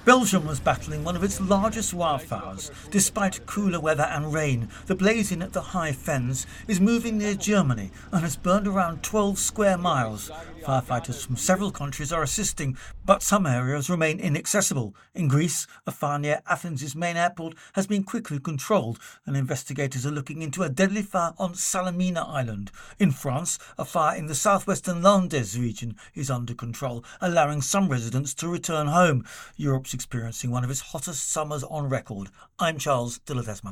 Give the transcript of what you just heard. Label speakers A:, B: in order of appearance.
A: Belgium was battling one of its largest wildfires. Despite cooler weather and rain, the blaze in the High Fens is moving near Germany and has burned around 12 square miles. Firefighters from several countries are assisting, but some areas remain inaccessible. In Greece, a fire near Athens' main airport has been quickly controlled, and investigators are looking into a deadly fire on Salamina Island. In France, a fire in the southwestern Landes region is under control, allowing some residents to return home. Europe's experiencing one of its hottest summers on record. I'm Charles de Ledesma.